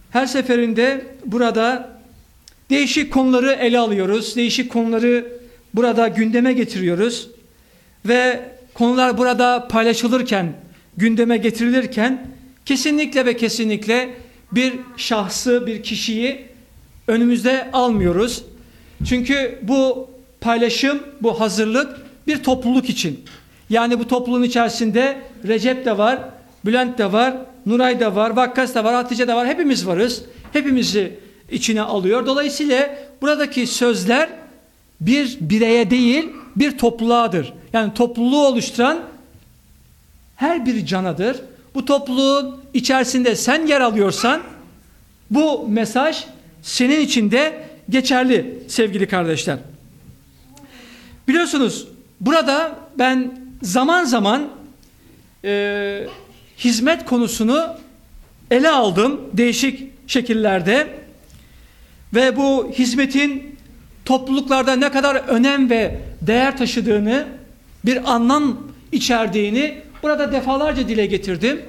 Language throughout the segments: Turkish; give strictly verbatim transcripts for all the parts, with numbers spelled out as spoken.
Her seferinde burada değişik konuları ele alıyoruz. Değişik konuları burada gündeme getiriyoruz. Ve konular burada paylaşılırken, gündeme getirilirken kesinlikle ve kesinlikle bir şahsı, bir kişiyi önümüzde almıyoruz. Çünkü bu paylaşım, bu hazırlık bir topluluk için. Yani bu topluluğun içerisinde Recep de var, Bülent de var, Nuray da var, Vakkas da var, Hatice de var. Hepimiz varız. Hepimizi içine alıyor. Dolayısıyla buradaki sözler bir bireye değil, bir topluluğadır. Yani topluluğu oluşturan her bir canadır. Bu topluluğun içerisinde sen yer alıyorsan bu mesaj senin için de geçerli sevgili kardeşler. Biliyorsunuz burada ben zaman zaman e, hizmet konusunu ele aldım değişik şekillerde ve bu hizmetin topluluklarda ne kadar önem ve değer taşıdığını, bir anlam içerdiğini burada defalarca dile getirdim.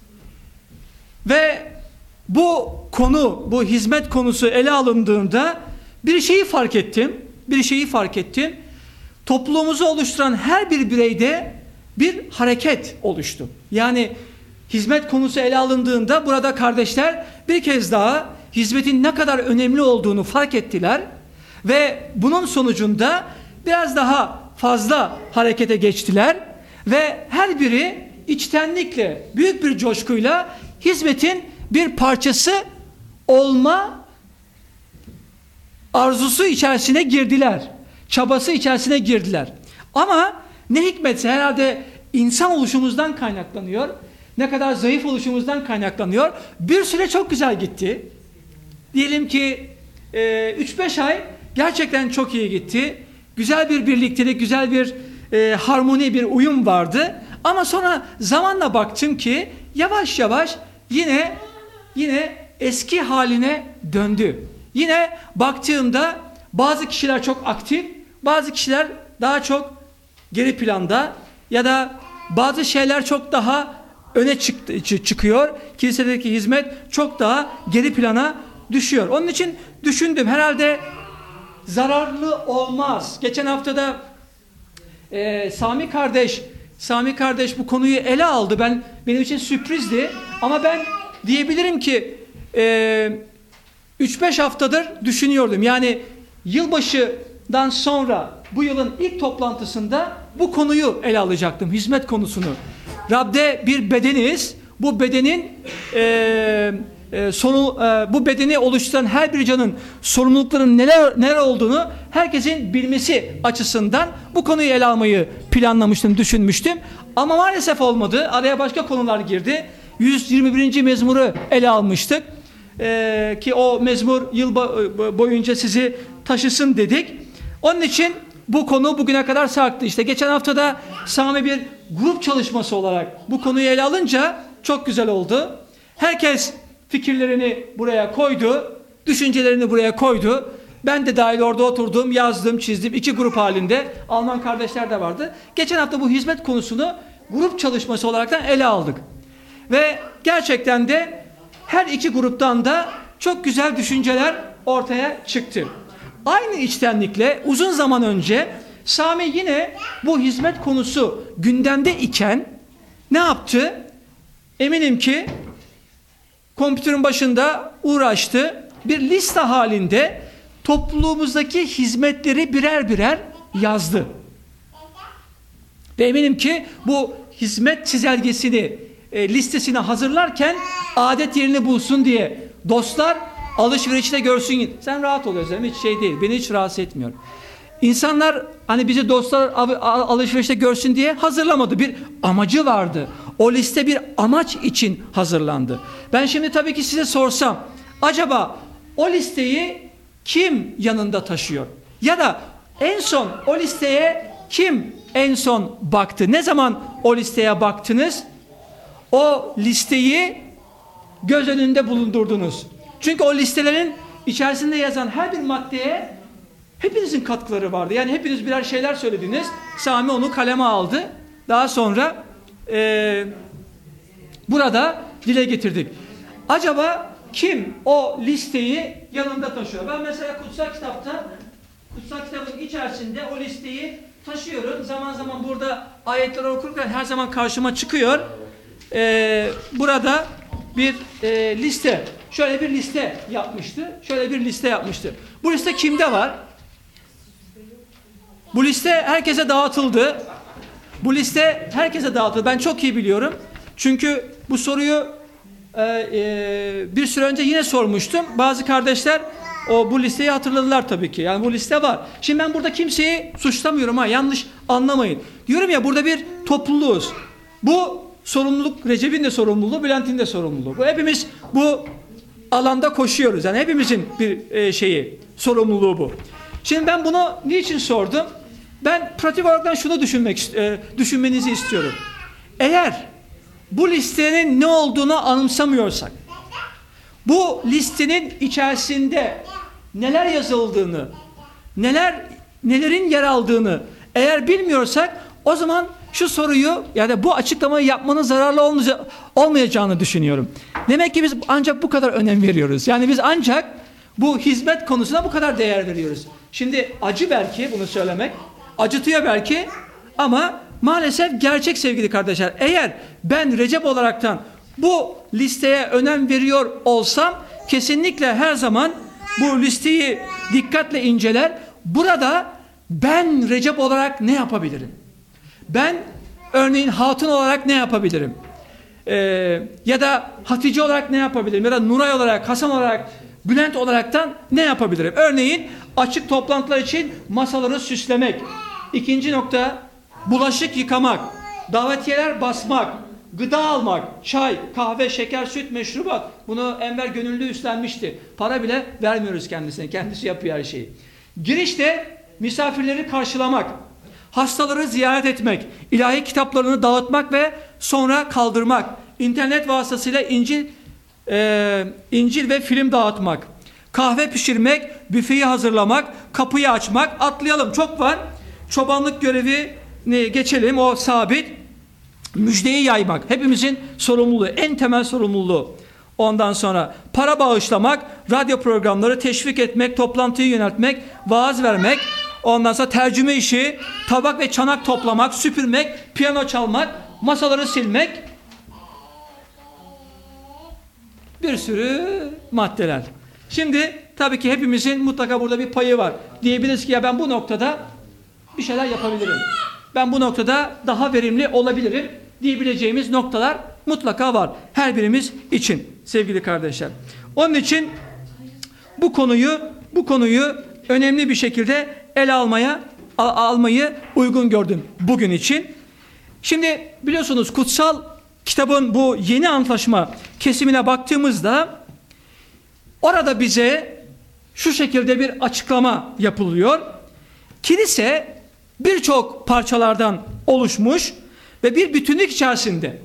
Ve bu konu, bu hizmet konusu ele alındığında bir şeyi fark ettim. Bir şeyi fark ettim. Topluluğumuzu oluşturan her bir bireyde bir hareket oluştu. Yani hizmet konusu ele alındığında burada kardeşler bir kez daha hizmetin ne kadar önemli olduğunu fark ettiler. Ve bunun sonucunda biraz daha fazla harekete geçtiler. Ve her biri içtenlikle, büyük bir coşkuyla hizmetin bir parçası olma arzusu içerisine girdiler. Çabası içerisine girdiler. Ama ne hikmetse herhalde insan oluşumuzdan kaynaklanıyor. Ne kadar zayıf oluşumuzdan kaynaklanıyor. Bir süre çok güzel gitti. Diyelim ki üç beş ay gerçekten çok iyi gitti. Güzel bir birliktelik, güzel bir e, harmoni, bir uyum vardı. Ama sonra zamanla baktım ki yavaş yavaş yine yine eski haline döndü. Yine baktığımda bazı kişiler çok aktif, bazı kişiler daha çok geri planda ya da bazı şeyler çok daha öne çıktı, çıkıyor. Kilisedeki hizmet çok daha geri plana düşüyor. Onun için düşündüm herhalde zararlı olmaz. Geçen haftada e, Sami kardeş Sami kardeş bu konuyu ele aldı. Ben benim için sürprizdi. Ama ben diyebilirim ki e, üç beş haftadır düşünüyordum. Yani yılbaşından sonra bu yılın ilk toplantısında bu konuyu ele alacaktım. Hizmet konusunu. Rab'de bir bedeniz. Bu bedenin e, e, sonu, e, bu bedeni oluşturan her bir canın sorumluluklarının neler neler olduğunu herkesin bilmesi açısından bu konuyu ele almayı planlamıştım, düşünmüştüm. Ama maalesef olmadı. Araya başka konular girdi. yüz yirmi birinci mezmuru ele almıştık. E, ki o mezmur yıl boyunca sizi taşısın dedik. Onun için bu konu bugüne kadar sarktı. İşte geçen haftada Sami bir grup çalışması olarak bu konuyu ele alınca çok güzel oldu. Herkes fikirlerini buraya koydu, düşüncelerini buraya koydu. Ben de dahil orada oturdum, yazdım, çizdim. İki grup halinde. Alman kardeşler de vardı. Geçen hafta bu hizmet konusunu grup çalışması olaraktan ele aldık. Ve gerçekten de her iki gruptan da çok güzel düşünceler ortaya çıktı. Aynı içtenlikle uzun zaman önce Sami yine bu hizmet konusu gündemde iken ne yaptı? Eminim ki kompütürün başında uğraştı. Bir liste halinde topluluğumuzdaki hizmetleri birer birer yazdı. Ve eminim ki bu hizmet çizelgesini, e, listesini hazırlarken adet yerini bulsun diye dostlar alışverişte görsün. Sen rahat ol Özlem, hiç şey değil. Beni hiç rahatsız etmiyor. İnsanlar hani bizi dostlar alışverişte görsün diye hazırlamadı. Bir amacı vardı. O liste bir amaç için hazırlandı. Ben şimdi tabii ki size sorsam, acaba o listeyi kim yanında taşıyor? Ya da en son o listeye kim en son baktı? Ne zaman o listeye baktınız? O listeyi göz önünde bulundurdunuz. Çünkü o listelerin içerisinde yazan her bir maddeye hepinizin katkıları vardı. Yani hepiniz birer şeyler söylediniz. Sami onu kaleme aldı. Daha sonra e, burada dile getirdik. Acaba kim o listeyi yanında taşıyor? Ben mesela kutsal kitapta, kutsal kitabın içerisinde o listeyi taşıyorum. Zaman zaman burada ayetleri okurken her zaman karşıma çıkıyor. Ee, burada bir e, liste, şöyle bir liste yapmıştı. Şöyle bir liste yapmıştı. Bu liste kimde var? Bu liste herkese dağıtıldı. Bu liste herkese dağıtıldı. Ben çok iyi biliyorum. Çünkü bu soruyu e, e, bir süre önce yine sormuştum. Bazı kardeşler o bu listeyi hatırladılar tabii ki. Yani bu liste var. Şimdi ben burada kimseyi suçlamıyorum ha. Yanlış anlamayın. Diyorum ya, burada bir topluluğuz. Bu sorumluluk Recep'in de sorumluluğu, Bülent'in de sorumluluğu. Bu hepimiz bu alanda koşuyoruz. Yani hepimizin bir e, şeyi, sorumluluğu bu. Şimdi ben bunu niçin sordum? Ben pratik olarak şunu düşünmek, e, düşünmenizi istiyorum. Eğer bu listenin ne olduğunu anımsamıyorsak, bu listenin içerisinde neler yazıldığını, neler nelerin yer aldığını eğer bilmiyorsak, o zaman şu soruyu, yani bu açıklamayı yapmanın zararlı olmayacağını düşünüyorum. Demek ki biz ancak bu kadar önem veriyoruz. Yani biz ancak bu hizmet konusuna bu kadar değer veriyoruz. Şimdi acı belki bunu söylemek, acıtıyor belki, ama maalesef gerçek sevgili kardeşler. Eğer ben Recep olaraktan bu listeye önem veriyor olsam, kesinlikle her zaman bu listeyi dikkatle inceler. Burada ben Recep olarak ne yapabilirim? Ben örneğin hatun olarak ne yapabilirim? Ee, ya da Hatice olarak ne yapabilirim? Ya da Nuray olarak, Hasan olarak, Bülent olaraktan ne yapabilirim? Örneğin açık toplantılar için masaları süslemek. İkinci nokta, bulaşık yıkamak, davetiyeler basmak, gıda almak, çay, kahve, şeker, süt, meşrubat. Bunu Enver gönüllü üstlenmişti. Para bile vermiyoruz kendisine. Kendisi yapıyor her şeyi. Girişte misafirleri karşılamak, hastaları ziyaret etmek, ilahi kitaplarını dağıtmak ve sonra kaldırmak, internet vasıtasıyla İncil, e, İncil ve film dağıtmak, kahve pişirmek, büfeyi hazırlamak, kapıyı açmak. Atlayalım, çok var. Çobanlık görevi geçelim, o sabit. Müjdeyi yaymak, hepimizin sorumluluğu, en temel sorumluluğu. Ondan sonra para bağışlamak, radyo programları teşvik etmek, toplantıyı yöneltmek, vaaz vermek. Ondan sonra tercüme işi, tabak ve çanak toplamak, süpürmek, piyano çalmak, masaları silmek. Bir sürü maddeler. Şimdi tabii ki hepimizin mutlaka burada bir payı var. Diyebiliriz ki ya ben bu noktada bir şeyler yapabilirim. Ben bu noktada daha verimli olabilirim diyebileceğimiz noktalar mutlaka var. Her birimiz için sevgili kardeşler. Onun için bu konuyu bu konuyu önemli bir şekilde ele almaya al, almayı uygun gördüm bugün için. Şimdi biliyorsunuz kutsal kitabın bu yeni antlaşma kesimine baktığımızda orada bize şu şekilde bir açıklama yapılıyor. Kilise birçok parçalardan oluşmuş ve bir bütünlük içerisinde,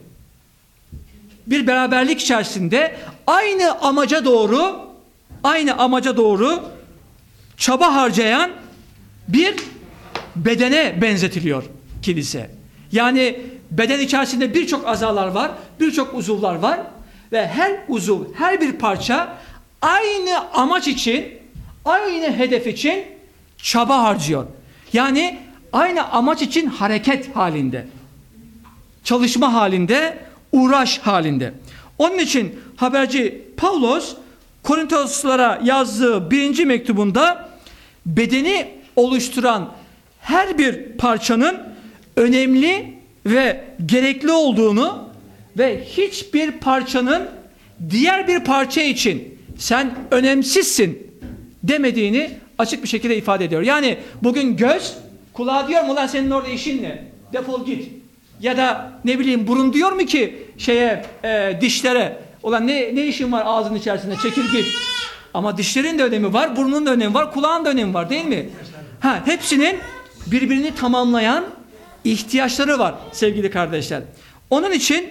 bir beraberlik içerisinde aynı amaca doğru, aynı amaca doğru çaba harcayan bir bedene benzetiliyor kilise. Yani beden içerisinde birçok azalar var, birçok uzuvlar var ve her uzuv, her bir parça aynı amaç için, aynı hedef için çaba harcıyor. Yani aynı amaç için hareket halinde, çalışma halinde, uğraş halinde. Onun için haberci Pavlos Korintoslara yazdığı birinci mektubunda bedeni oluşturan her bir parçanın önemli ve gerekli olduğunu ve hiçbir parçanın diğer bir parça için sen önemsizsin demediğini açık bir şekilde ifade ediyor. Yani bugün göz kulağa diyor mu lan senin orada işin ne? Defol git. Ya da ne bileyim burun diyor mu ki şeye e, dişlere ulan ne, ne işin var ağzının içerisinde, çekil git. Ama dişlerin de önemi var, burnun da önemi var, kulağın da önemi var değil mi? Ha, hepsinin birbirini tamamlayan ihtiyaçları var sevgili kardeşler. Onun için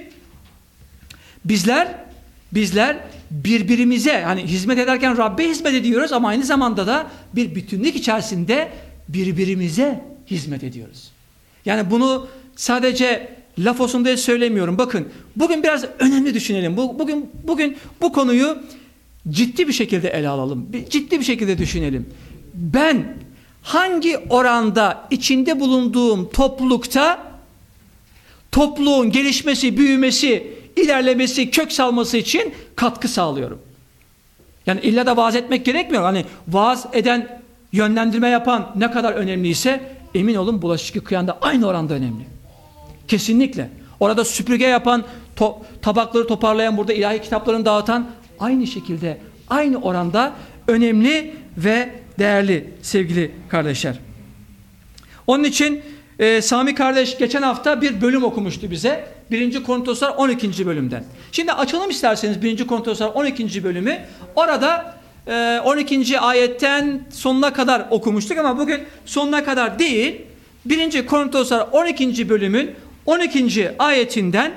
bizler bizler birbirimize hani hizmet ederken Rabbe hizmet ediyoruz ama aynı zamanda da bir bütünlük içerisinde birbirimize hizmet ediyoruz. Yani bunu sadece laf olsun diye söylemiyorum. Bakın bugün biraz önemli düşünelim. Bu, bugün bugün bu konuyu ciddi bir şekilde ele alalım. Bir, ciddi bir şekilde düşünelim. Ben hangi oranda içinde bulunduğum toplulukta topluluğun gelişmesi, büyümesi, ilerlemesi, kök salması için katkı sağlıyorum? Yani illa da vaaz etmek gerekmiyor. Hani vaaz eden, yönlendirme yapan ne kadar önemliyse emin olun bulaşık yıkayan da aynı oranda önemli. Kesinlikle. Orada süpürge yapan, to tabakları toparlayan, burada ilahi kitaplarını dağıtan aynı şekilde, aynı oranda önemli ve değerli sevgili kardeşler. Onun için e, Sami kardeş geçen hafta bir bölüm okumuştu bize. birinci Korintoslar on ikinci bölümden. Şimdi açalım isterseniz birinci Korintoslar on ikinci bölümü. Orada e, on ikinci ayetten sonuna kadar okumuştuk ama bugün sonuna kadar değil. birinci Korintoslar on ikinci bölümün on ikinci ayetinden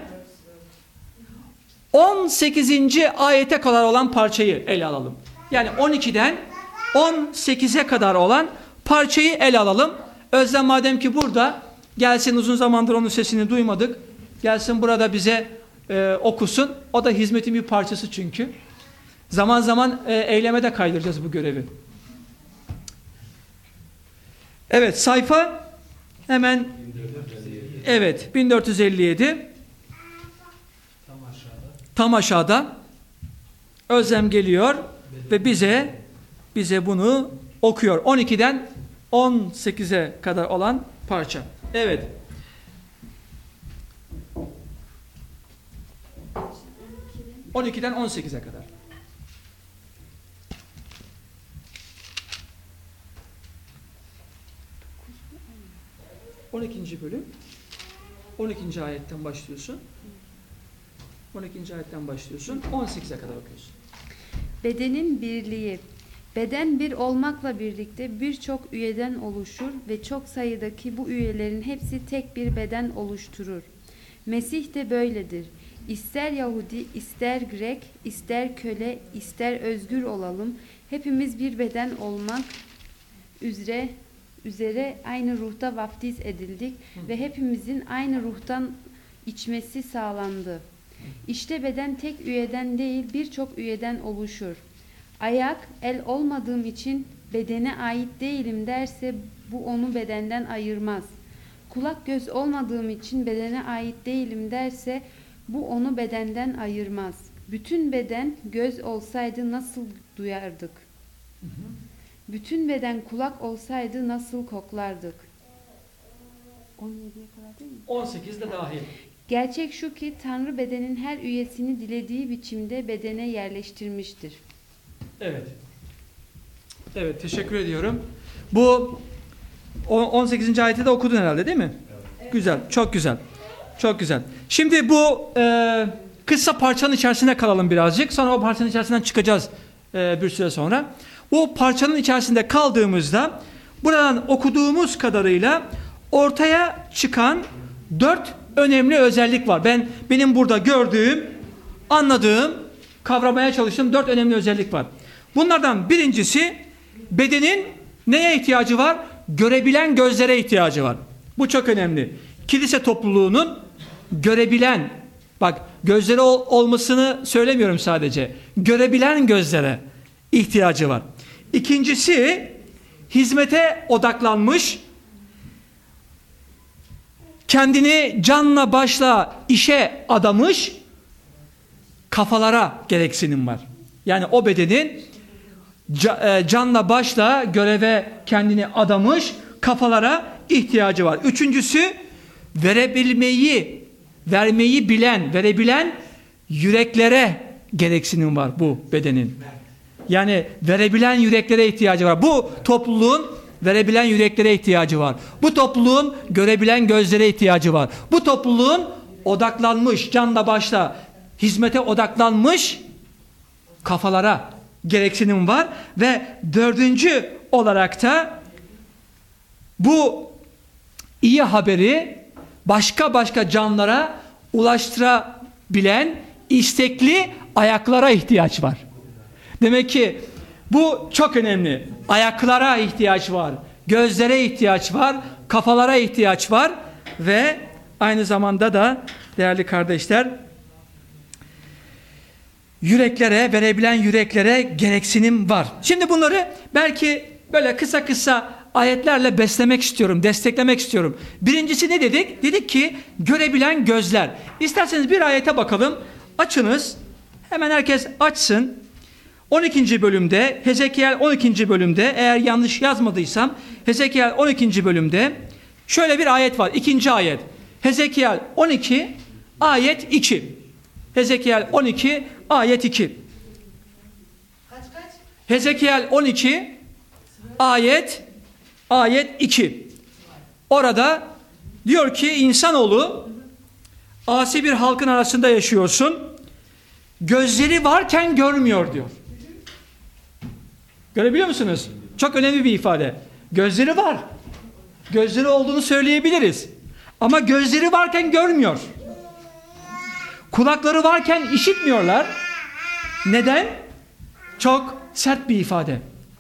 on sekizinci ayete kadar olan parçayı ele alalım. Yani on ikiden on sekize kadar olan parçayı ele alalım. Özlem madem ki burada, gelsin, uzun zamandır onun sesini duymadık. Gelsin burada bize e, okusun. O da hizmetin bir parçası çünkü. Zaman zaman e, eyleme de kaydıracağız bu görevi. Evet, sayfa hemen evet bin dört yüz elli yedi tam aşağıda. Tam aşağıda Özlem geliyor ve bize bize bunu okuyor. on ikiden on sekize kadar olan parça. Evet. on ikiden on sekize kadar. on ikinci bölüm. on ikinci ayetten başlıyorsun. on ikinci ayetten başlıyorsun. on sekize kadar okuyorsun. Bedenin birliği. Beden bir olmakla birlikte birçok üyeden oluşur ve çok sayıdaki bu üyelerin hepsi tek bir beden oluşturur. Mesih de böyledir. İster Yahudi, ister Grek, ister köle, ister özgür olalım, hepimiz bir beden olmak üzere üzere aynı ruhta vaftiz edildik Hı. ve hepimizin aynı ruhtan içmesi sağlandı. İşte beden tek üyeden değil birçok üyeden oluşur. Ayak, el olmadığım için bedene ait değilim derse bu onu bedenden ayırmaz. Kulak, göz olmadığım için bedene ait değilim derse bu onu bedenden ayırmaz. Bütün beden göz olsaydı nasıl duyardık? Hı hı. Bütün beden kulak olsaydı nasıl koklardık? on yediye kadar değil mi? on sekiz de dahil. Gerçek şu ki Tanrı bedenin her üyesini dilediği biçimde bedene yerleştirmiştir. Evet. Evet, teşekkür ediyorum. Bu on sekizinci ayeti de okudun herhalde değil mi? Evet. Güzel, çok güzel. Çok güzel. Şimdi bu e, kısa parçanın içerisine kalalım birazcık. Sonra o parçanın içerisinden çıkacağız e, bir süre sonra. Bu parçanın içerisinde kaldığımızda buradan okuduğumuz kadarıyla ortaya çıkan dört önemli özellik var. Ben benim burada gördüğüm, anladığım, kavramaya çalıştığım dört önemli özellik var. Bunlardan birincisi bedenin neye ihtiyacı var? Görebilen gözlere ihtiyacı var. Bu çok önemli. Kilise topluluğunun görebilen, bak gözleri ol, olmasını söylemiyorum sadece. Görebilen gözlere ihtiyacı var. İkincisi hizmete odaklanmış, kendini canla başla işe adamış kafalara gereksinim var. Yani o bedenin canla başla göreve kendini adamış kafalara ihtiyacı var. Üçüncüsü verebilmeyi, vermeyi bilen, verebilen yüreklere gereksinim var bu bedenin. Yani verebilen yüreklere ihtiyacı var. Bu topluluğun verebilen yüreklere ihtiyacı var. Bu topluluğun görebilen gözlere ihtiyacı var. Bu topluluğun odaklanmış, canla başla hizmete odaklanmış kafalara gereksinim var. Ve dördüncü olarak da bu iyi haberi başka başka canlara ulaştırabilen istekli ayaklara ihtiyaç var. Demek ki bu çok önemli. Ayaklara ihtiyaç var, gözlere ihtiyaç var, kafalara ihtiyaç var ve aynı zamanda da değerli kardeşler yüreklere, verebilen yüreklere gereksinim var. Şimdi bunları belki böyle kısa kısa ayetlerle beslemek istiyorum, desteklemek istiyorum. Birincisi ne dedik? Dedik ki görebilen gözler. İsterseniz bir ayete bakalım. Açınız. Hemen herkes açsın. on ikinci bölümde, Hezekiel on ikinci bölümde, eğer yanlış yazmadıysam, Hezekiel on ikinci bölümde şöyle bir ayet var. İkinci ayet. Hezekiel on iki, ayet iki. Hezekiel on iki, ayet iki. Kaç kaç? Hezekiel on iki, ayet, ayet iki. Orada diyor ki insanoğlu, asi bir halkın arasında yaşıyorsun. Gözleri varken görmüyor diyor. Görebiliyor musunuz? Çok önemli bir ifade. Gözleri var. Gözleri olduğunu söyleyebiliriz. Ama gözleri varken görmüyor. Kulakları varken işitmiyorlar. Neden? Çok sert bir ifade.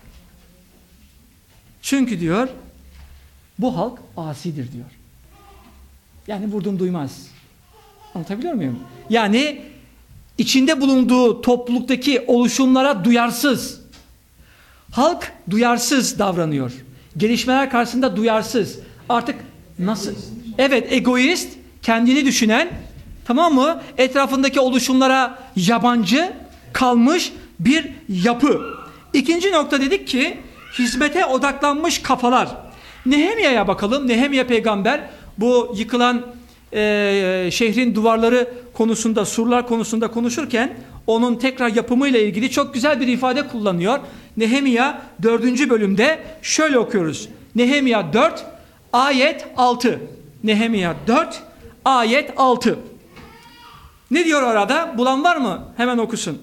Çünkü diyor, bu halk asidir diyor. Yani vurdum duymaz. Anlatabiliyor muyum? Yani içinde bulunduğu topluluktaki oluşumlara duyarsız. Halk duyarsız davranıyor. Gelişmeler karşısında duyarsız. Artık nasıl? Evet, egoist, kendini düşünen, tamam mı? Etrafındaki oluşumlara yabancı kalmış bir yapı. İkinci nokta dedik ki hizmete odaklanmış kafalar. Nehemya'ya bakalım. Nehemya peygamber bu yıkılan e, şehrin duvarları konusunda, surlar konusunda konuşurken onun tekrar yapımıyla ilgili çok güzel bir ifade kullanıyor. Nehemya dördüncü bölümde şöyle okuyoruz. Nehemya dört, ayet altı. Nehemya dört, ayet altı. Ne diyor orada? Bulan var mı? Hemen okusun.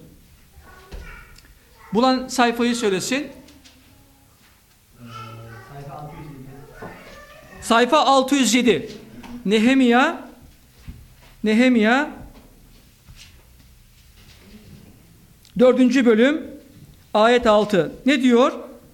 Bulan sayfayı söylesin. Sayfa altı yüz yedi. Nehemya Nehemya dördüncü bölüm ayet altı. Ne diyor?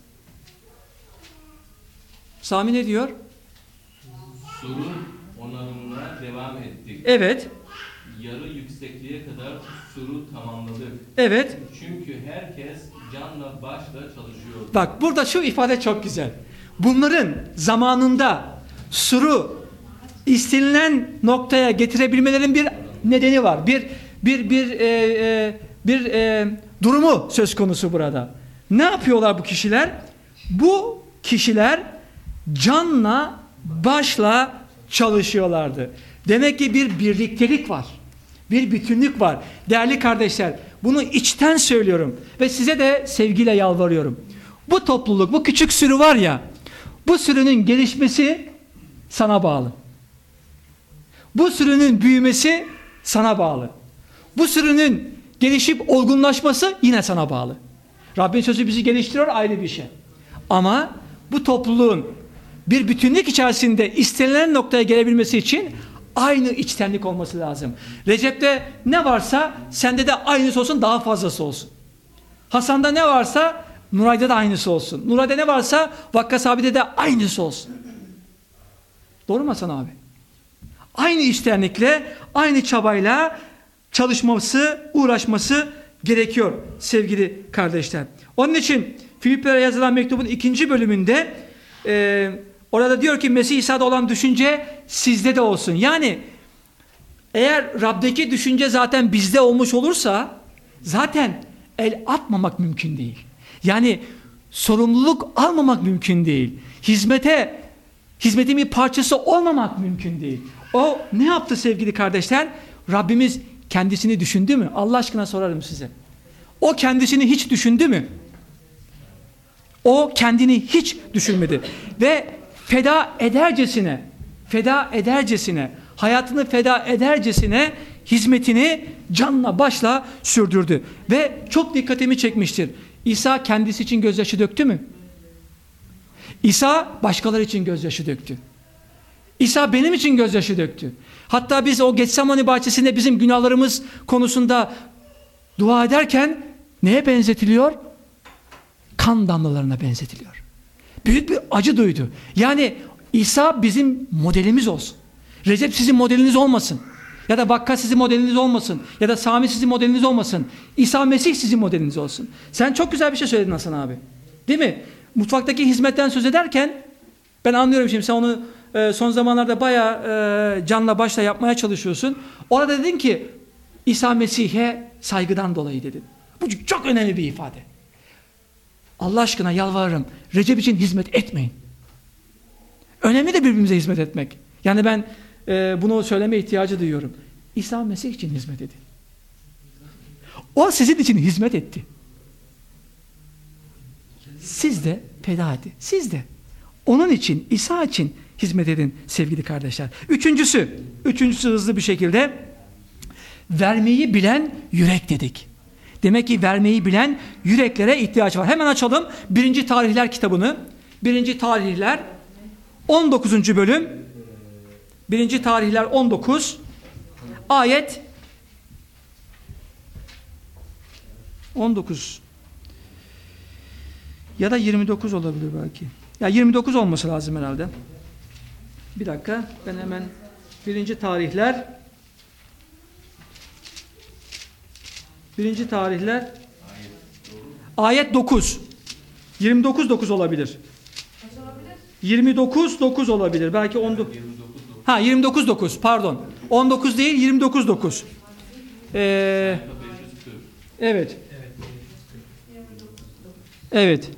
Sami ne diyor? Surun onarımına devam ettik. Evet. Yarı yüksekliğe kadar suru tamamladık. Evet. Çünkü herkes canla başla çalışıyor. Bak burada şu ifade çok güzel. Bunların zamanında suru istenilen noktaya getirebilmelerinin bir nedeni var. Bir bir bir e, e, bir e, durumu söz konusu burada. Ne yapıyorlar bu kişiler? Bu kişiler canla başla çalışıyorlardı. Demek ki bir birliktelik var. Bir bütünlük var. Değerli kardeşler, bunu içten söylüyorum ve size de sevgiyle yalvarıyorum. Bu topluluk, bu küçük sürü var ya, bu sürünün gelişmesi sana bağlı. Bu sürünün büyümesi sana bağlı. Bu sürünün gelişip olgunlaşması yine sana bağlı. Rabbin sözü bizi geliştiriyor, ayrı bir şey. Ama bu topluluğun bir bütünlük içerisinde istenilen noktaya gelebilmesi için aynı içtenlik olması lazım. Recep'te ne varsa sende de aynısı olsun, daha fazlası olsun. Hasan'da ne varsa Nuray'da da aynısı olsun. Nuray'da ne varsa Vakkas abi'de de aynısı olsun. Doğru mu Hasan abi? Aynı içtenlikle, aynı çabayla çalışması, uğraşması gerekiyor sevgili kardeşler. Onun için Filiplilere yazılan mektubun ikinci bölümünde e, orada diyor ki Mesih İsa'da olan düşünce sizde de olsun. Yani eğer Rab'deki düşünce zaten bizde olmuş olursa zaten el atmamak mümkün değil. Yani sorumluluk almamak mümkün değil. Hizmete, hizmetin bir parçası olmamak mümkün değil. O ne yaptı sevgili kardeşler? Rabbimiz kendisini düşündü mü? Allah aşkına sorarım size. O kendisini hiç düşündü mü? O kendini hiç düşünmedi. Ve feda edercesine, feda edercesine, hayatını feda edercesine hizmetini canla başla sürdürdü. Ve çok dikkatimi çekmiştir. İsa kendisi için gözyaşı döktü mü? İsa başkaları için gözyaşı döktü. İsa benim için gözyaşı döktü. Hatta biz o Getsemani bahçesinde bizim günahlarımız konusunda dua ederken neye benzetiliyor? Kan damlalarına benzetiliyor. Büyük bir acı duydu. Yani İsa bizim modelimiz olsun. Recep sizin modeliniz olmasın. Ya da Vakkas sizin modeliniz olmasın. Ya da Sami sizin modeliniz olmasın. İsa Mesih sizin modeliniz olsun. Sen çok güzel bir şey söyledin Hasan abi. Değil mi? Mutfaktaki hizmetten söz ederken ben anlıyorum şimdi sen onu e, son zamanlarda bayağı e, canla başla yapmaya çalışıyorsun. Orada dedin ki İsa Mesih'e saygıdan dolayı dedin. Bu çok önemli bir ifade. Allah aşkına yalvarırım. Recep için hizmet etmeyin. Önemli de birbirimize hizmet etmek. Yani ben e, bunu söyleme ihtiyacı duyuyorum. İsa Mesih için hizmet edin. O sizin için hizmet etti. Siz de feda edin. Siz de onun için, İsa için hizmet edin sevgili kardeşler. Üçüncüsü, üçüncüsü hızlı bir şekilde vermeyi bilen yürek dedik. Demek ki vermeyi bilen yüreklere ihtiyaç var. Hemen açalım Birinci Tarihler kitabını. Birinci Tarihler on dokuzuncu bölüm. Birinci Tarihler on dokuz ayet on dokuz ya da yirmi dokuz olabilir belki. Ya yirmi dokuz olması lazım herhalde. Bir dakika ben hemen Birinci Tarihler Birinci Tarihler ayet dokuz. yirmi dokuz dokuz olabilir. yirmi dokuz dokuz olabilir. Belki on dokuz. Ha yirmi dokuz dokuz pardon. on dokuz değil yirmi dokuz dokuz. Ee, evet. Evet.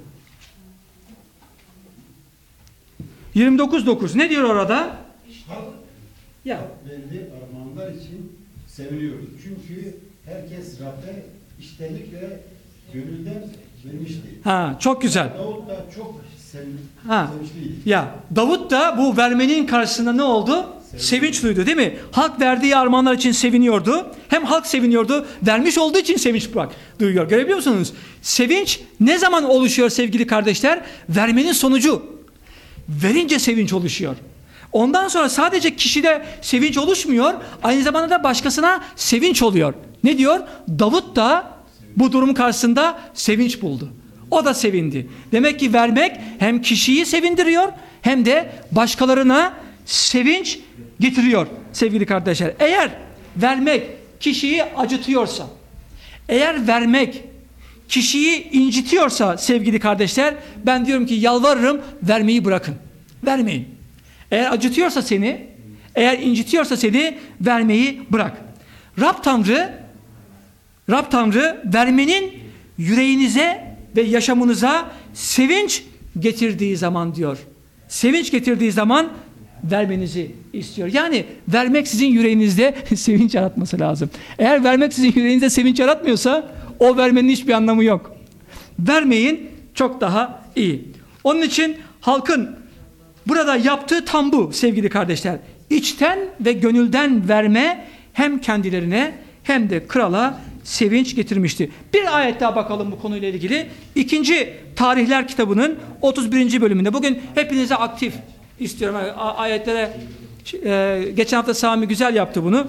yirmi dokuz dokuz. Ne diyor orada? Halk Ya. belli armağanlar için seviniyordu. Çünkü herkes Rab'be içtenlikle gönülden vermişti. Ha çok güzel. Davut da çok sevin, Ha. sevinçliydi. Ya Davut da bu vermenin karşısında ne oldu? Sevinç, sevinç duydu değil mi? Halk verdiği armağanlar için seviniyordu. Hem halk seviniyordu, vermiş olduğu için sevinç bırak duyuyor. Görebiliyor musunuz? Sevinç ne zaman oluşuyor sevgili kardeşler? Vermenin sonucu. Verince sevinç oluşuyor. Ondan sonra sadece kişide sevinç oluşmuyor, aynı zamanda da başkasına sevinç oluyor. Ne diyor? Davut da bu durum karşısında sevinç buldu. O da sevindi. Demek ki vermek hem kişiyi sevindiriyor hem de başkalarına sevinç getiriyor sevgili kardeşler. Eğer vermek kişiyi acıtıyorsa, eğer vermek kişiyi incitiyorsa sevgili kardeşler, ben diyorum ki yalvarırım vermeyi bırakın. Vermeyin. Eğer acıtıyorsa seni, eğer incitiyorsa seni vermeyi bırak. Rab Tanrı, Rab Tanrı vermenin yüreğinize ve yaşamınıza sevinç getirdiği zaman diyor. Sevinç getirdiği zaman vermenizi istiyor. Yani vermek sizin yüreğinizde sevinç yaratması lazım. Eğer vermek sizin yüreğinizde sevinç yaratmıyorsa o vermenin hiçbir anlamı yok. Vermeyin çok daha iyi. Onun için halkın burada yaptığı tam bu sevgili kardeşler. İçten ve gönülden verme hem kendilerine hem de krala sevinç getirmişti. Bir ayet daha bakalım bu konuyla ilgili. İkinci Tarihler kitabının otuz birinci bölümünde. Bugün hepinize aktif istiyorum. Ayetlere e, geçen hafta Sami güzel yaptı bunu.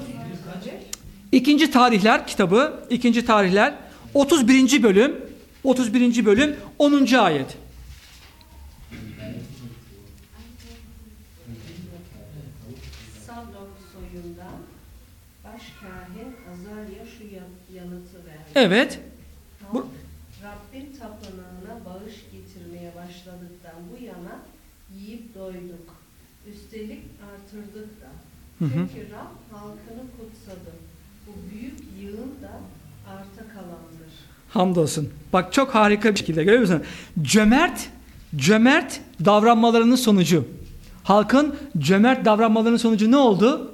İkinci Tarihler kitabı, İkinci Tarihler otuz birinci bölüm, otuz birinci bölüm onuncu ayet. Sadok soyundan başkahin Azarya şu yanıtı verdi. Evet. Halk, Bu, Rabbin tapınağına bağış getirmeye başladıktan bu yana yiyip doyduk. Üstelik artırdık da. Hı hı. Çünkü Rab halkını kutsadı. Bu büyük yığın da arta kalandır. hamdolsun. Bak çok harika bir şekilde görüyor musun? Cömert, cömert davranmalarının sonucu. Halkın cömert davranmalarının sonucu ne oldu?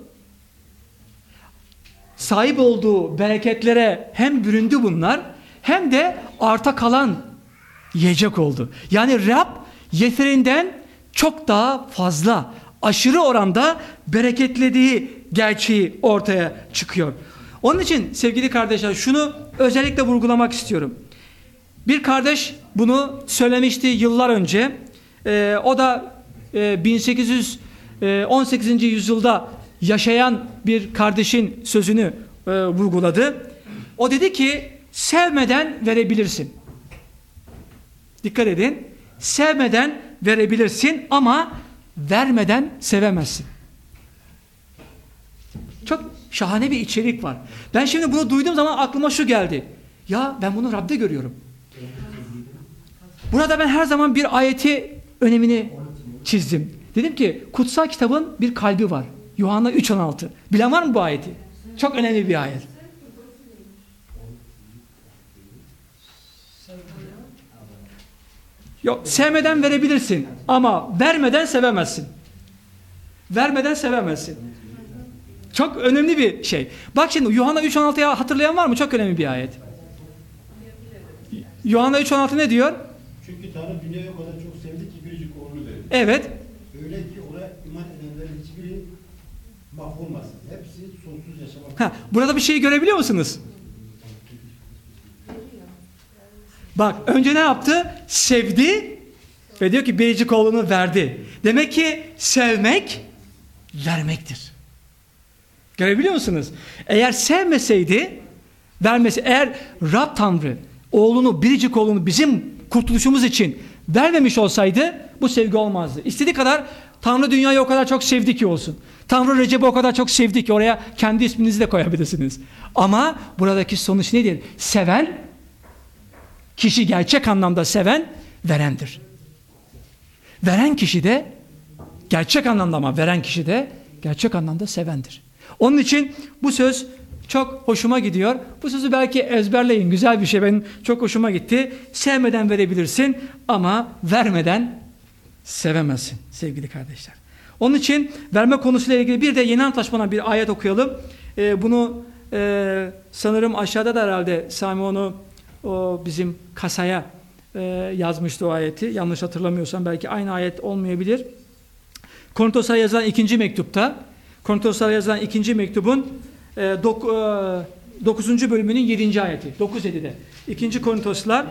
Sahip olduğu bereketlere hem büründü bunlar hem de arta kalan yiyecek oldu. Yani Rab yeterinden çok daha fazla, aşırı oranda bereketlediği gerçeği ortaya çıkıyor. Onun için sevgili kardeşler şunu özellikle vurgulamak istiyorum. Bir kardeş bunu söylemişti yıllar önce. Ee, o da e, bin sekiz yüz on sekizinci yüzyılda yaşayan bir kardeşin sözünü e, vurguladı. O dedi ki sevmeden verebilirsin. Dikkat edin. Sevmeden verebilirsin ama vermeden sevemezsin. Çok şahane bir içerik var. Ben şimdi bunu duyduğum zaman aklıma şu geldi. Ya ben bunu Rab'de görüyorum. Burada ben her zaman bir ayeti önemini çizdim. Dedim ki kutsal kitabın bir kalbi var. Yuhanna üç on altı. Bilen var mı bu ayeti? Çok önemli bir ayet. Yok, sevmeden verebilirsin ama vermeden sevemezsin. Vermeden sevemezsin. Çok önemli bir şey. Bak şimdi Yuhanna üç on altıyı hatırlayan var mı? Çok önemli bir ayet. Yuhanna üç on altı ne diyor? Çünkü Tanrı dünyayı o kadar çok sevdi ki biricik oğlunu verdi. Evet. Öyle ki oraya iman edenlerin hiçbiri mahvolmasın. Hepsi sonsuz yaşamak. Ha, burada bir şey görebiliyor musunuz? Bak önce ne yaptı? Sevdi ve diyor ki biricik oğlunu verdi. Demek ki sevmek vermektir. Görebiliyor musunuz? Eğer sevmeseydi, vermesi, eğer Rab Tanrı oğlunu, biricik oğlunu bizim kurtuluşumuz için vermemiş olsaydı bu sevgi olmazdı. İstediği kadar Tanrı dünyayı o kadar çok sevdi ki olsun. Tanrı Recep'i o kadar çok sevdi ki oraya kendi isminizi de koyabilirsiniz. Ama buradaki sonuç nedir? Seven, kişi gerçek anlamda seven, verendir. Veren kişi de, gerçek anlamda ama veren kişi de gerçek anlamda sevendir. Onun için bu söz çok hoşuma gidiyor. Bu sözü belki ezberleyin. Güzel bir şey. Benim çok hoşuma gitti. Sevmeden verebilirsin ama vermeden sevemezsin sevgili kardeşler. Onun için verme konusuyla ilgili bir de Yeni Antlaşmadan bir ayet okuyalım. Ee, bunu e, sanırım aşağıda da herhalde Sami onu o bizim kasaya e, yazmıştı o ayeti. Yanlış hatırlamıyorsam belki aynı ayet olmayabilir. Korintos'a yazılan ikinci mektupta Korintos'a yazılan ikinci mektubun e, dok, e, dokuzuncu bölümünün yedinci ayeti. dokuz yedide. İkinci Korintoslar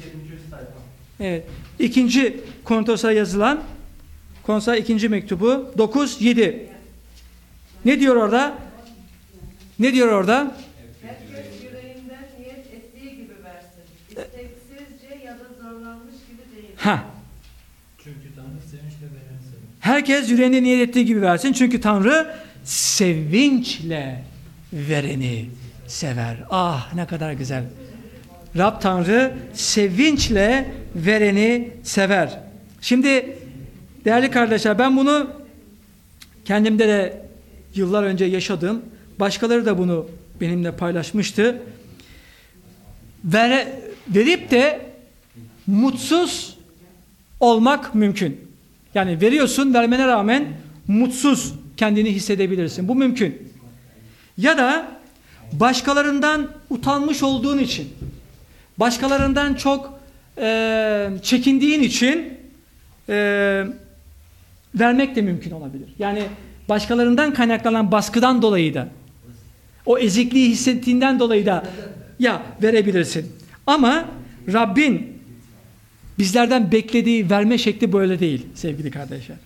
evet. İkinci Korintos'a yazılan Korintos'a ikinci mektubu dokuz yedi. Ne diyor orada? Ne diyor orada? Herkes yüreğinden niyet ettiği gibi versin. İsteksizce ya da zorlanmış gibi değil. Ha. Çünkü Tanrı sevinçle veren sever. Herkes yüreğinde niyet ettiği gibi versin. Çünkü Tanrı sevinçle vereni sever. Ah ne kadar güzel. Rab Tanrı sevinçle vereni sever. Şimdi değerli kardeşler ben bunu kendimde de yıllar önce yaşadım. Başkaları da bunu benimle paylaşmıştı. Ver, verip de mutsuz olmak mümkün. Yani veriyorsun, vermene rağmen mutsuz kendini hissedebilirsin. Bu mümkün. Ya da başkalarından utanmış olduğun için, başkalarından çok e, çekindiğin için e, vermek de mümkün olabilir. Yani başkalarından kaynaklanan baskıdan dolayı da, o ezikliği hissettiğinden dolayı da ya verebilirsin. Ama Rabbin bizlerden beklediği verme şekli böyle değil sevgili kardeşler.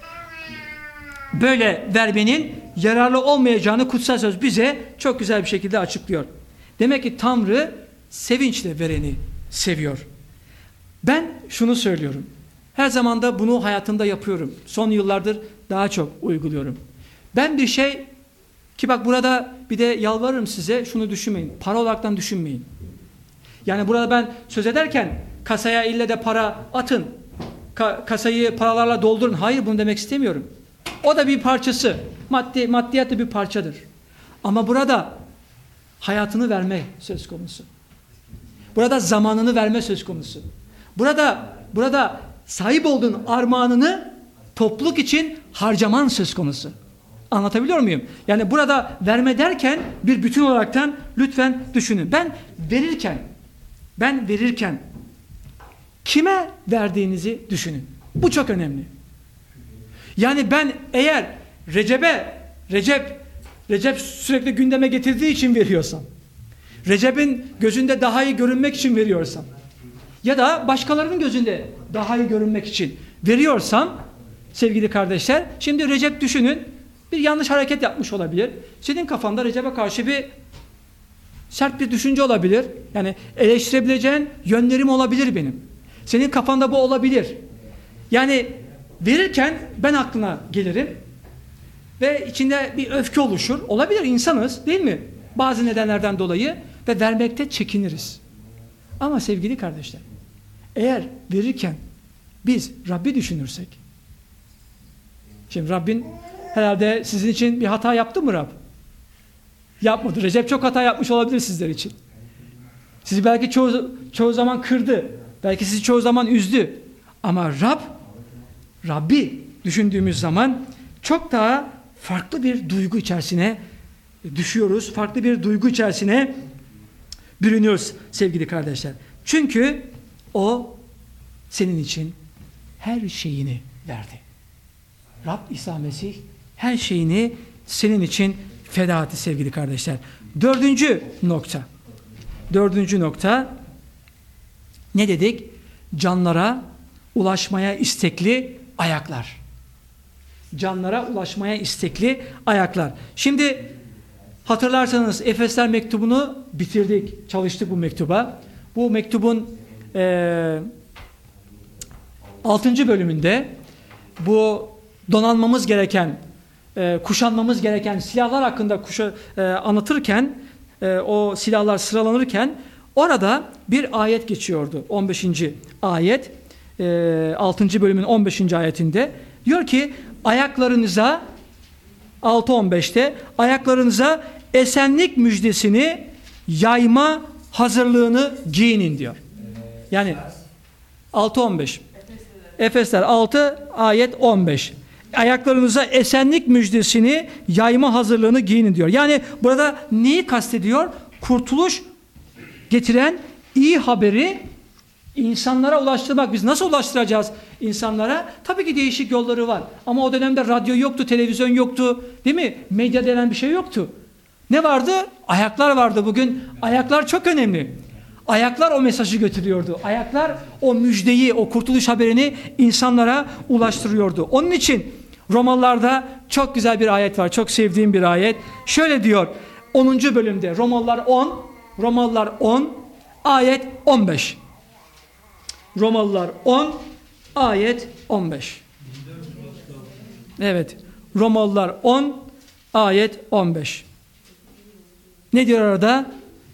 Böyle vermenin yararlı olmayacağını kutsal söz bize çok güzel bir şekilde açıklıyor. Demek ki Tanrı sevinçle vereni seviyor. Ben şunu söylüyorum. Her zaman da bunu hayatımda yapıyorum. Son yıllardır daha çok uyguluyorum. Ben bir şey ki bak burada bir de yalvarırım size şunu düşünmeyin. Para olaraktan düşünmeyin. Yani burada ben söz ederken kasaya ille de para atın. Ka kasayı paralarla doldurun. Hayır bunu demek istemiyorum. O da bir parçası. Maddi, maddiyat da bir parçadır. Ama burada hayatını verme söz konusu. Burada zamanını verme söz konusu. Burada burada sahip olduğun armağanını topluluk için harcaman söz konusu. Anlatabiliyor muyum? Yani burada verme derken bir bütün olaraktan lütfen düşünün. Ben verirken ben verirken kime verdiğinizi düşünün. Bu çok önemli. Yani ben eğer Recep'e Recep Recep sürekli gündeme getirdiği için veriyorsam, Recep'in gözünde daha iyi görünmek için veriyorsam ya da başkalarının gözünde daha iyi görünmek için veriyorsam sevgili kardeşler, şimdi Recep düşünün bir yanlış hareket yapmış olabilir. Senin kafanda Recep'e karşı bir sert bir düşünce olabilir. Yani eleştirebileceğin yönlerim olabilir benim. Senin kafanda bu olabilir. Yani verirken ben aklına gelirim. ve içinde bir öfke oluşur. Olabilir, insanız değil mi? Bazı nedenlerden dolayı ve vermekte çekiniriz. Ama sevgili kardeşler, eğer verirken biz Rabbi düşünürsek, şimdi Rabbin herhalde sizin için bir hata yaptı mı Rab? Yapmadı. Recep çok hata yapmış olabilir sizler için. Sizi belki çoğu, çoğu zaman kırdı. Belki sizi çoğu zaman üzdü. Ama Rab, Rabbi düşündüğümüz zaman çok daha farklı bir duygu içerisine düşüyoruz. Farklı bir duygu içerisine bürünüyoruz sevgili kardeşler. Çünkü o senin için her şeyini verdi. Rab İsa Mesih her şeyini senin için feda etti sevgili kardeşler. Dördüncü nokta. Dördüncü nokta ne dedik? Canlara ulaşmaya istekli ayaklar. Canlara ulaşmaya istekli ayaklar. Şimdi hatırlarsanız Efesler mektubunu bitirdik. Çalıştık bu mektuba. Bu mektubun e, altıncı bölümünde bu donanmamız gereken, e, kuşanmamız gereken silahlar hakkında kuşa, e, anlatırken, e, o silahlar sıralanırken orada bir ayet geçiyordu. on beşinci ayet, e, altıncı bölümün on beşinci ayetinde diyor ki ayaklarınıza, altı on beşte ayaklarınıza esenlik müjdesini yayma hazırlığını giyinin diyor. Yani altı on beş. Efesler altı ayet on beş. Ayaklarınıza esenlik müjdesini yayma hazırlığını giyinin diyor. Yani burada neyi kastediyor? Kurtuluş getiren iyi haberi insanlara ulaştırmak. Biz nasıl ulaştıracağız insanlara? Tabii ki değişik yolları var. Ama o dönemde radyo yoktu, televizyon yoktu. Değil mi? Medya denen bir şey yoktu. Ne vardı? Ayaklar vardı bugün. Ayaklar çok önemli. Ayaklar o mesajı götürüyordu. Ayaklar o müjdeyi, o kurtuluş haberini insanlara ulaştırıyordu. Onun için Romalılarda çok güzel bir ayet var. Çok sevdiğim bir ayet. Şöyle diyor onuncu bölümde Romalılar on, Romalılar on, ayet on beş. Romalılar on, ayet on beş. Evet. Romalılar on, ayet on beş. Ne diyor orada?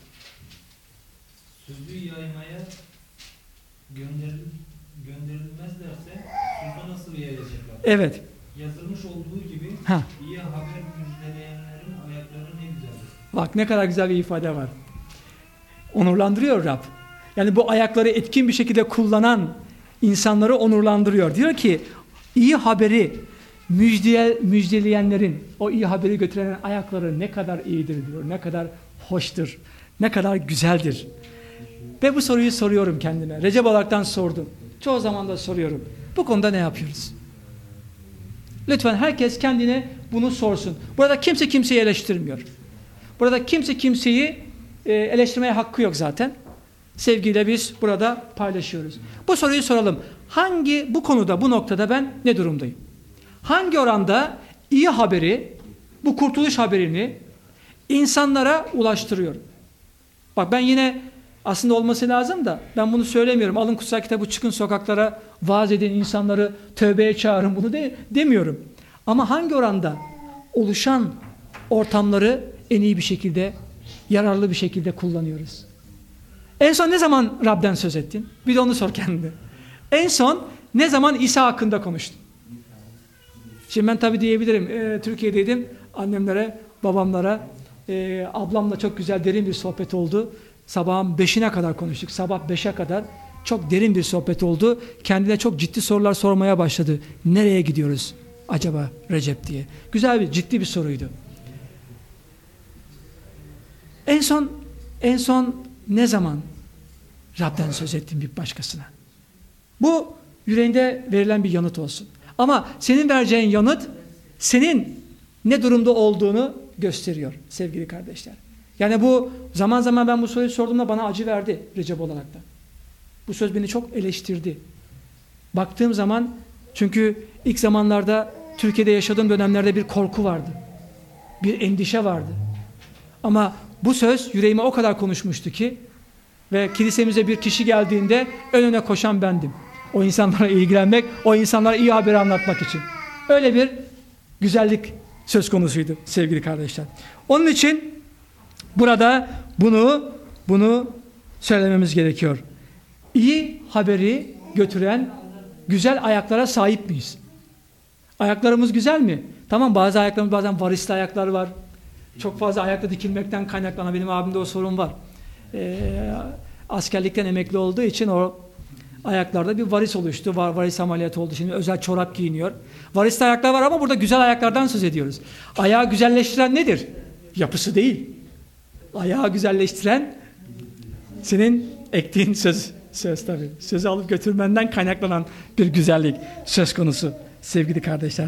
Sözü yaymaya gönderil, gönderilmezlerse sözü nasıl yayacaklar? Evet. Yazılmış olduğu gibi Ha. iyi haber müjdeleyenlerin ayakları ne güzeldir. Bak ne kadar güzel bir ifade var. Onurlandırıyor Rab. Yani bu ayakları etkin bir şekilde kullanan insanları onurlandırıyor. Diyor ki iyi haberi müjdeye, müjdeleyenlerin, o iyi haberi götüren ayakları ne kadar iyidir diyor. Ne kadar hoştur. Ne kadar güzeldir. Ve bu soruyu soruyorum kendime. Recep olaraktan sordum. Çoğu zaman da soruyorum. Bu konuda ne yapıyoruz? Lütfen herkes kendine bunu sorsun. Burada kimse kimseyi eleştirmiyor. Burada kimse kimseyi e, eleştirmeye hakkı yok zaten. Sevgiyle biz burada paylaşıyoruz. Bu soruyu soralım. Hangi bu konuda, bu noktada ben ne durumdayım? Hangi oranda iyi haberi, bu kurtuluş haberini insanlara ulaştırıyorum? Bak ben yine aslında olması lazım da ben bunu söylemiyorum. Alın kutsal kitabı, çıkın sokaklara, vaaz edin, insanları tövbeye çağırın, bunu de, demiyorum. Ama hangi oranda oluşan ortamları en iyi bir şekilde, yararlı bir şekilde kullanıyoruz? En son ne zaman Rab'den söz ettin? Bir de onu sor kendine. En son ne zaman İsa hakkında konuştun? Şimdi ben tabii diyebilirim, e, Türkiye'deydim, annemlere, babamlara, e, ablamla çok güzel derin bir sohbet oldu. Sabahın beşine kadar konuştuk, sabah beşe kadar çok derin bir sohbet oldu. Kendine çok ciddi sorular sormaya başladı. Nereye gidiyoruz acaba Recep diye. Güzel bir, ciddi bir soruydu. En son, en son ne zaman Rab'den söz ettin bir başkasına? Bu yüreğinde verilen bir yanıt olsun. Ama senin vereceğin yanıt senin ne durumda olduğunu gösteriyor sevgili kardeşler. Yani bu zaman zaman ben bu soruyu sorduğumda bana acı verdi Recep olarak da. Bu söz beni çok eleştirdi. Baktığım zaman çünkü ilk zamanlarda Türkiye'de yaşadığım dönemlerde bir korku vardı. Bir endişe vardı. Ama bu söz yüreğime o kadar konuşmuştu ki ve kilisemize bir kişi geldiğinde ön öne koşan bendim. O insanlara ilgilenmek, o insanlara iyi haberi anlatmak için. Öyle bir güzellik söz konusuydu sevgili kardeşler. Onun için burada bunu bunu söylememiz gerekiyor. İyi haberi götüren güzel ayaklara sahip miyiz? Ayaklarımız güzel mi? Tamam, bazı ayaklarımız bazen varisli ayaklar var. Çok fazla ayakta dikilmekten kaynaklanan, benim abimde o sorun var. Ee, askerlikten emekli olduğu için o ayaklarda bir varis oluştu. Var, varis ameliyatı oldu. Şimdi özel çorap giyiniyor. Varisli ayaklar var ama burada güzel ayaklardan söz ediyoruz. Ayağı güzelleştiren nedir? Yapısı değil. Ayağı güzelleştiren senin ektiğin söz. Söz tabii. Sözü alıp götürmenden kaynaklanan bir güzellik söz konusu sevgili kardeşler.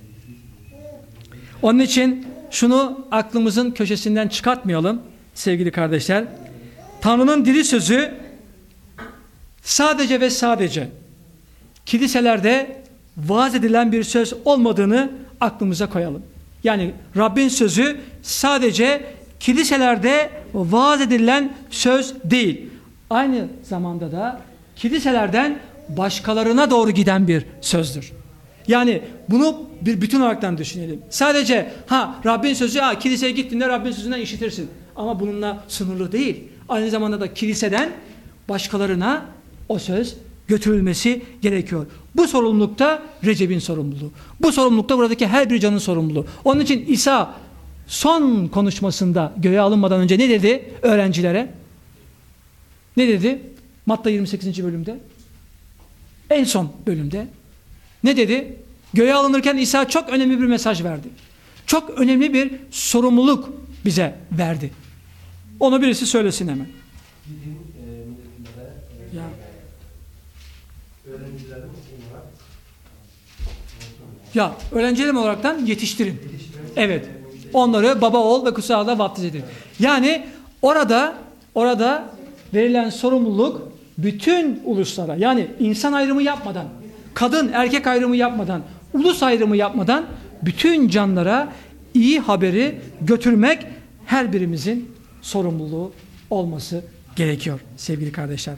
Onun için şunu aklımızın köşesinden çıkartmayalım sevgili kardeşler. Tanrı'nın diri sözü sadece ve sadece kiliselerde vaaz edilen bir söz olmadığını aklımıza koyalım. Yani Rabbin sözü sadece kiliselerde vaaz edilen söz değil. Aynı zamanda da kiliselerden başkalarına doğru giden bir sözdür. Yani bunu bir bütün olaraktan düşünelim. Sadece ha Rabbin sözü, ha kiliseye gittiğinde Rabbin sözünden işitirsin. Ama bununla sınırlı değil. Aynı zamanda da kiliseden başkalarına o söz götürülmesi gerekiyor. Bu sorumlulukta Recep'in sorumluluğu. Bu sorumlulukta buradaki her bir canın sorumluluğu. Onun için İsa son konuşmasında göğe alınmadan önce ne dedi öğrencilere? Ne dedi? Matta yirmi sekizinci bölümde. En son bölümde. Ne dedi? Göğe alınırken İsa çok önemli bir mesaj verdi. Çok önemli bir sorumluluk bize verdi. Onu birisi söylesin hemen. Gidin e, milletlere e, Ya. öğrencilerim olarak Ya öğrencilerim olaraktan yetiştirin. Evet. Onları baba, oğul ve kutsal Ruh'la vaftiz edin. Yani orada orada verilen sorumluluk bütün uluslara, yani insan ayrımı yapmadan, kadın erkek ayrımı yapmadan, ulus ayrımı yapmadan bütün canlara iyi haberi götürmek her birimizin sorumluluğu olması gerekiyor sevgili kardeşler.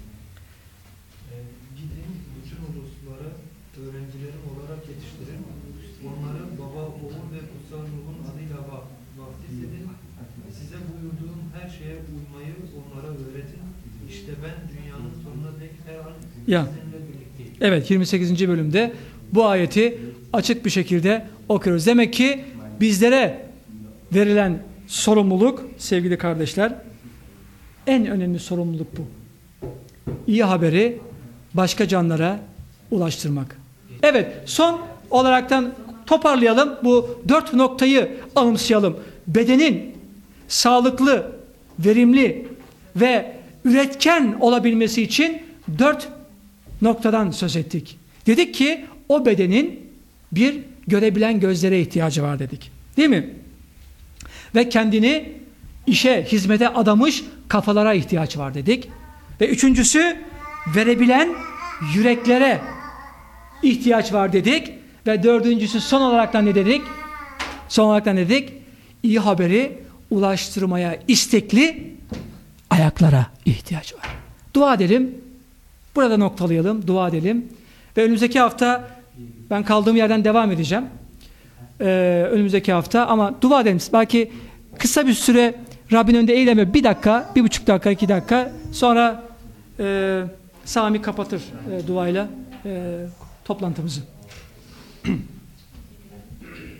e, gidin bütün ulusları öğrencilerim olarak yetiştirin. Onları baba, oğul ve kutsal ruhun adıyla va- vaftiz edin. Size buyurduğum her şeye uymayı onlara öğretin. İşte ben dünyanın sonuna dek her an Ya. sizinle birlikteyim. Evet, yirmi sekizinci bölümde bu ayeti açık bir şekilde okuyoruz. Demek ki bizlere verilen sorumluluk sevgili kardeşler, en önemli sorumluluk bu. İyi haberi başka canlara ulaştırmak. Evet, son olaraktan toparlayalım. Bu dört noktayı anımsayalım. Bedenin sağlıklı, verimli ve üretken olabilmesi için dört noktadan söz ettik. Dedik ki o bedenin bir görebilen gözlere ihtiyacı var dedik. Değil mi? Ve kendini işe, hizmete adamış kafalara ihtiyaç var dedik. Ve üçüncüsü verebilen yüreklere ihtiyaç var dedik. Ve dördüncüsü son olaraktan ne dedik? Son olaraktan dedik? İyi haberi ulaştırmaya istekli ayaklara ihtiyaç var. Dua edelim. Burada noktalayalım, dua edelim. Ve önümüzdeki hafta ben kaldığım yerden devam edeceğim. Ee, önümüzdeki hafta ama dua edelim. Belki kısa bir süre Rabbin önünde eyleme, bir dakika, bir buçuk dakika, iki dakika. Sonra e, Sami kapatır e, duayla e, toplantımızı.